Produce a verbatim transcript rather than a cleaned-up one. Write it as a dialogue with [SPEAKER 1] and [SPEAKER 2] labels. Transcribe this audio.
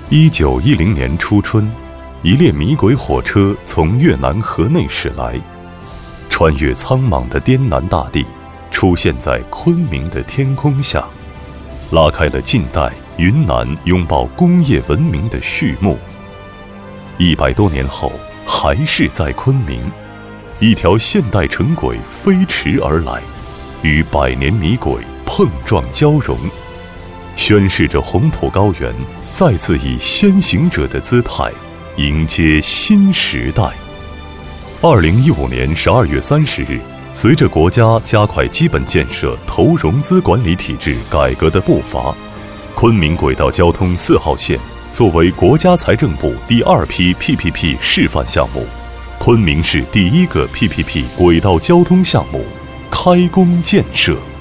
[SPEAKER 1] 一九一零年初春，一列米轨火车从越南河内驶来，穿越苍茫的滇南大地，出现在昆明的天空下，拉开了近代云南拥抱工业文明的序幕。一百多年后，还是在昆明，一条现代城轨飞驰而来，与百年米轨碰撞交融，宣示着红土高原再次以先行者的姿态迎接新时代。二零一五年十二月三十日，随着国家加快基本建设投融资管理体制改革的步伐，昆明轨道交通四号线作为国家财政部第二批 P P P 示范项目，昆明市第一个 P P P 轨道交通项目开工建设。